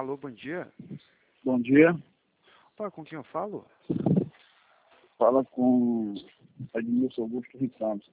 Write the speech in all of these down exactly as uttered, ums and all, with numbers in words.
Alô, bom dia. Bom dia. Opa, com quem eu falo? Fala com Edmilson Augusto Ricardo.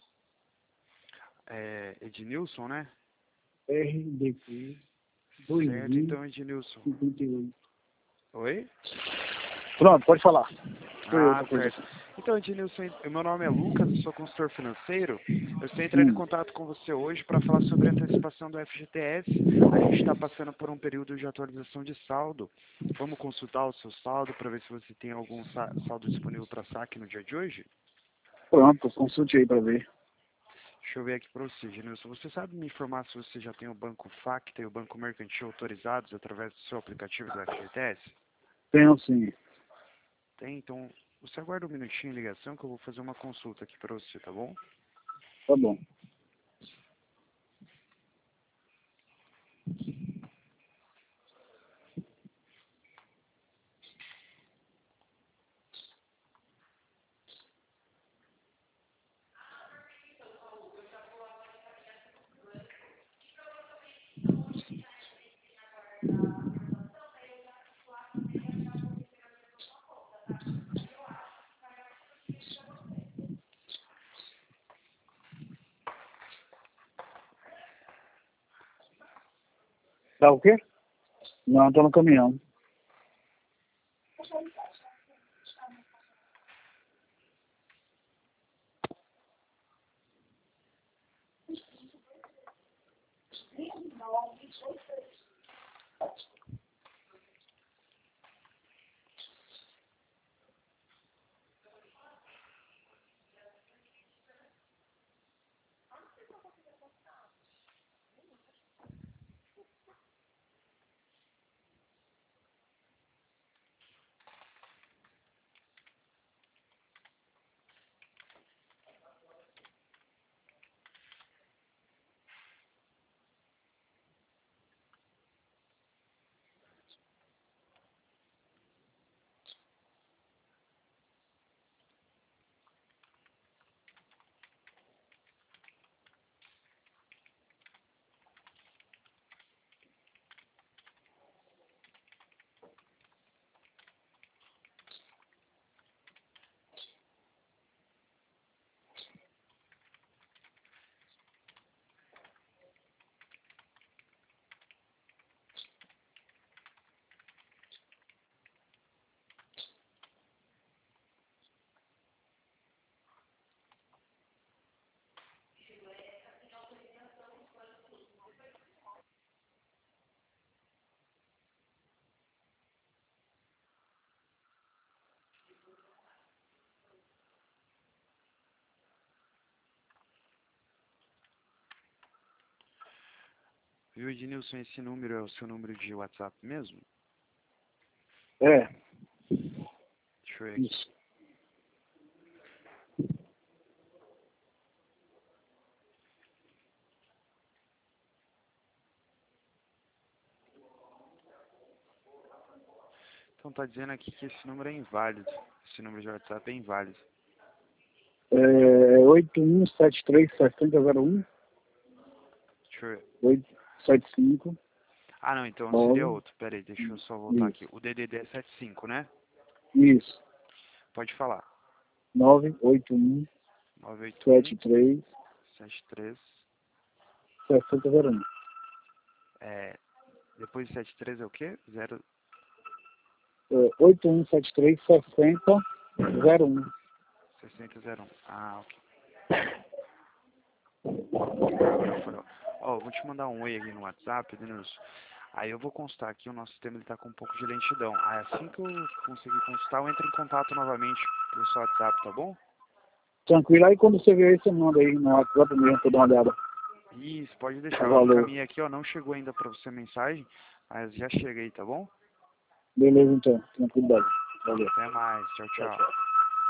É Ednilson, né? R D P Certo, então, Ednilson. cinquenta e oito. Oi? Pronto, pode falar. Foi Ah, outra coisa. certo. Então, Ednilson, meu nome é Lucas, eu sou consultor financeiro. Eu estou entrando em Hum. contato com você hoje para falar sobre a antecipação do F G T S. A gente está passando por um período de atualização de saldo. Vamos consultar o seu saldo para ver se você tem algum sa- saldo disponível para saque no dia de hoje? Pronto, consulte aí para ver. Deixa eu ver aqui para você, Ednilson. Você sabe me informar se você já tem o Banco Facta e o Banco Mercantil autorizados através do seu aplicativo do F G T S? Tenho sim. Tem, então você aguarda um minutinho em ligação que eu vou fazer uma consulta aqui para você, tá bom? Tá bom. Tá o quê? Não, tô no caminhão. Viu, Ednilson, esse número é o seu número de WhatsApp mesmo? É, Deixa eu ver aqui. isso. Então tá dizendo aqui que esse número é inválido. Esse número de WhatsApp é inválido. É oito um sete três sete zero zero um Deixa eu ver. oito sete cinco Ah, não, então seria nove. outro. Pera aí, deixa eu só voltar aqui. Isso. O D D D é setenta e cinco, né? Isso. Pode falar. nove oito um nove oito sete um três sete três. sete zero um. É, depois de setenta e três é o quê? Zero. É, oito um sete três sessenta zero um. sessenta zero um. Ah, ok. Agora foi. Ó, Ó, eu vou te mandar um oi aqui no WhatsApp, Denilson. Aí eu vou constar aqui, o nosso sistema ele tá com um pouco de lentidão. Aí assim que eu conseguir constar, eu entro em contato novamente pelo seu WhatsApp, tá bom? Tranquilo. Aí quando você ver aí, você manda aí no WhatsApp mesmo pra dar uma olhada. Isso, pode deixar. Eu Valeu. encaminhei aqui, ó. Não chegou ainda pra você a mensagem, mas já chega aí, tá bom? Beleza então. Tranquilidade. Valeu. Até mais. Tchau, Tchau, tchau. tchau.